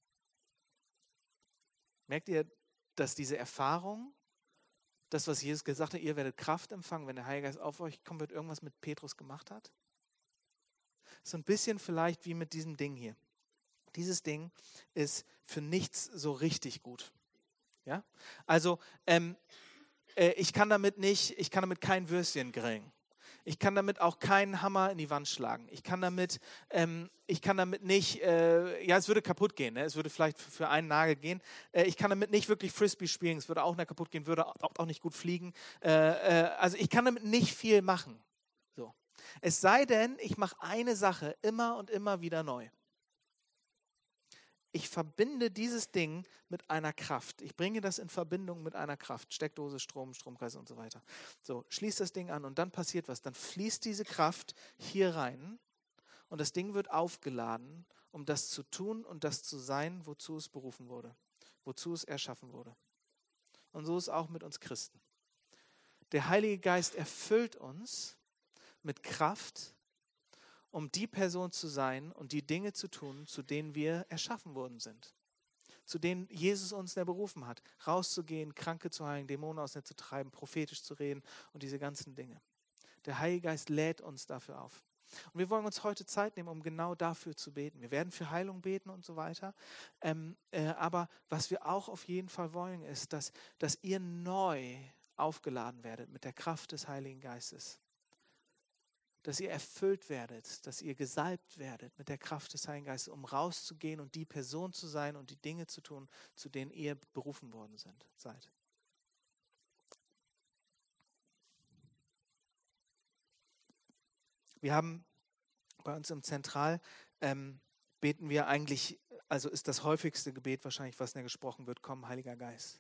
Merkt ihr, dass diese Erfahrung, das, was Jesus gesagt hat, ihr werdet Kraft empfangen, wenn der Heilige Geist auf euch kommt, wird irgendwas mit Petrus gemacht hat? So ein bisschen vielleicht wie mit diesem Ding hier. Dieses Ding ist für nichts so richtig gut. Ja? Also ähm, äh, ich kann damit nicht, ich kann damit kein Würstchen grillen. Ich kann damit auch keinen Hammer in die Wand schlagen. Ich kann damit, ähm, ich kann damit nicht, äh, ja, es würde kaputt gehen. Ne? Es würde vielleicht für einen Nagel gehen. Äh, ich kann damit nicht wirklich Frisbee spielen. Es würde auch nicht kaputt gehen, würde auch, auch nicht gut fliegen. Äh, äh, also ich kann damit nicht viel machen. So. Es sei denn, ich mache eine Sache immer und immer wieder neu. Ich verbinde dieses Ding mit einer Kraft. Ich bringe das in Verbindung mit einer Kraft. Steckdose, Strom, Stromkreis und so weiter. So, schließ das Ding an und dann passiert was. Dann fließt diese Kraft hier rein und das Ding wird aufgeladen, um das zu tun und das zu sein, wozu es berufen wurde, wozu es erschaffen wurde. Und so ist es auch mit uns Christen. Der Heilige Geist erfüllt uns mit Kraft, um die Person zu sein und die Dinge zu tun, zu denen wir erschaffen worden sind. Zu denen Jesus uns berufen hat, rauszugehen, Kranke zu heilen, Dämonen auszutreiben, prophetisch zu reden und diese ganzen Dinge. Der Heilige Geist lädt uns dafür auf. Und wir wollen uns heute Zeit nehmen, um genau dafür zu beten. Wir werden für Heilung beten und so weiter. Ähm, äh, aber was wir auch auf jeden Fall wollen, ist, dass, dass ihr neu aufgeladen werdet mit der Kraft des Heiligen Geistes. Dass ihr erfüllt werdet, dass ihr gesalbt werdet mit der Kraft des Heiligen Geistes, um rauszugehen und die Person zu sein und die Dinge zu tun, zu denen ihr berufen worden sind, seid. Wir haben bei uns im Zentral, ähm, beten wir eigentlich, also ist das häufigste Gebet wahrscheinlich, was da gesprochen wird, komm, Heiliger Geist.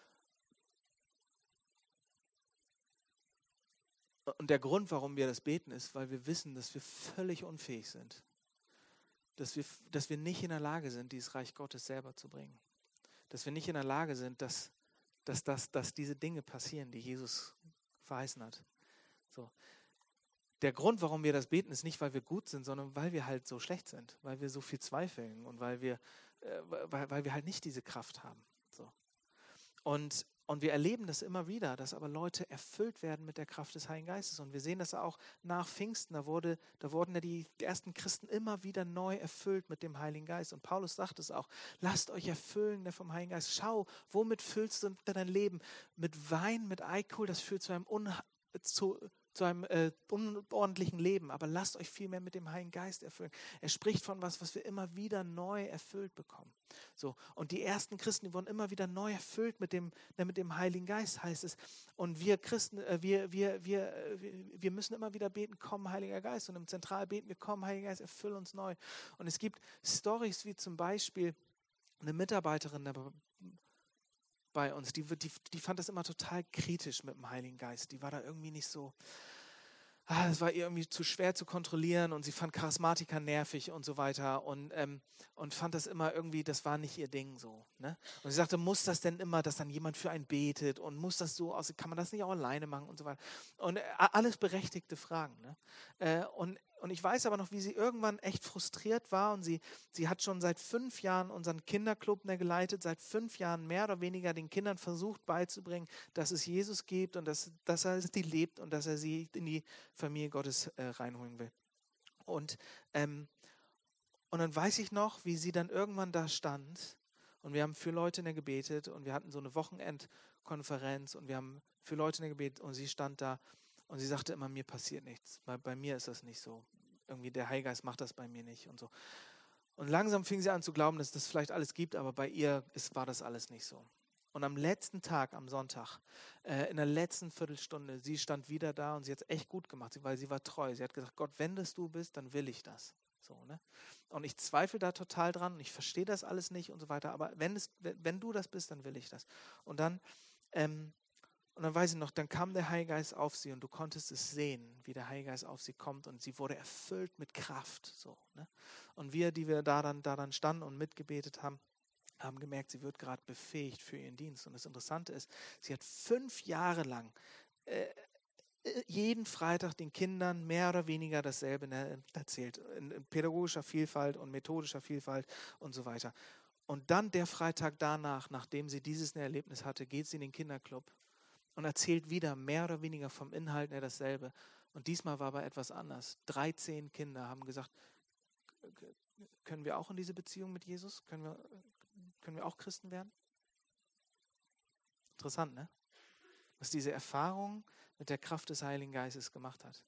Und der Grund, warum wir das beten, ist, weil wir wissen, dass wir völlig unfähig sind. Dass wir, dass wir nicht in der Lage sind, dieses Reich Gottes selber zu bringen. Dass wir nicht in der Lage sind, dass, dass, dass, dass diese Dinge passieren, die Jesus verheißen hat. So. Der Grund, warum wir das beten, ist nicht, weil wir gut sind, sondern weil wir halt so schlecht sind. Weil wir so viel zweifeln und weil wir, äh, weil, weil wir halt nicht diese Kraft haben. So. Und Und wir erleben das immer wieder, dass aber Leute erfüllt werden mit der Kraft des Heiligen Geistes. Und wir sehen das auch nach Pfingsten. Da, wurde, da wurden ja die ersten Christen immer wieder neu erfüllt mit dem Heiligen Geist. Und Paulus sagt es auch, lasst euch erfüllen vom Heiligen Geist. Schau, womit füllst du dein Leben? Mit Wein, mit Alkohol, das führt zu einem, Unha- zu, zu einem äh, unordentlichen Leben, aber lasst euch viel mehr mit dem Heiligen Geist erfüllen. Er spricht von was, was wir immer wieder neu erfüllt bekommen. So, und die ersten Christen, die wurden immer wieder neu erfüllt mit dem, ne, mit dem Heiligen Geist, heißt es. Und wir Christen, äh, wir, wir, wir, äh, wir müssen immer wieder beten, komm, Heiliger Geist. Und im Zentral beten wir, komm, Heiliger Geist, erfüll uns neu. Und es gibt Storys wie zum Beispiel eine Mitarbeiterin bei uns, die, die, die fand das immer total kritisch mit dem Heiligen Geist. Die war da irgendwie nicht so, ah, es war ihr irgendwie zu schwer zu kontrollieren und sie fand Charismatiker nervig und so weiter und, ähm, und fand das immer irgendwie, das war nicht ihr Ding so. Ne? Und sie sagte, muss das denn immer, dass dann jemand für einen betet und muss das so aussehen, kann man das nicht auch alleine machen und so weiter. Und äh, alles berechtigte Fragen. Ne? Äh, und Und ich weiß aber noch, wie sie irgendwann echt frustriert war und sie, sie hat schon seit fünf Jahren unseren Kinderclub ne, geleitet, seit fünf Jahren mehr oder weniger den Kindern versucht beizubringen, dass es Jesus gibt und dass, dass er die lebt und dass er sie in die Familie Gottes äh, reinholen will. Und, ähm, und dann weiß ich noch, wie sie dann irgendwann da stand und wir haben für Leute ne, gebetet und wir hatten so eine Wochenendkonferenz und wir haben für Leute ne, gebetet und sie stand da. Und sie sagte immer, mir passiert nichts. Bei, bei mir ist das nicht so. Irgendwie der Heilige Geist macht das bei mir nicht und so. Und langsam fing sie an zu glauben, dass das vielleicht alles gibt, aber bei ihr ist, war das alles nicht so. Und am letzten Tag, am Sonntag, äh, in der letzten Viertelstunde, sie stand wieder da und sie hat es echt gut gemacht, weil sie war treu. Sie hat gesagt, Gott, wenn das du bist, dann will ich das. So, ne? Und ich zweifle da total dran und ich verstehe das alles nicht und so weiter, aber wenn, es, wenn du das bist, dann will ich das. Und dann... Ähm, Und dann weiß ich noch, dann kam der Heilige Geist auf sie und du konntest es sehen, wie der Heilige Geist auf sie kommt und sie wurde erfüllt mit Kraft. So, ne? Und wir, die wir da dann, da dann standen und mitgebetet haben, haben gemerkt, sie wird gerade befähigt für ihren Dienst. Und das Interessante ist, sie hat fünf Jahre lang äh, jeden Freitag den Kindern mehr oder weniger dasselbe erzählt, in, in pädagogischer Vielfalt und methodischer Vielfalt und so weiter. Und dann der Freitag danach, nachdem sie dieses Erlebnis hatte, geht sie in den Kinderclub und erzählt wieder mehr oder weniger vom Inhalt her dasselbe. Und diesmal war aber etwas anders. dreizehn Kinder haben gesagt, können wir auch in diese Beziehung mit Jesus? Können wir, können wir auch Christen werden? Interessant, ne? Was diese Erfahrung mit der Kraft des Heiligen Geistes gemacht hat.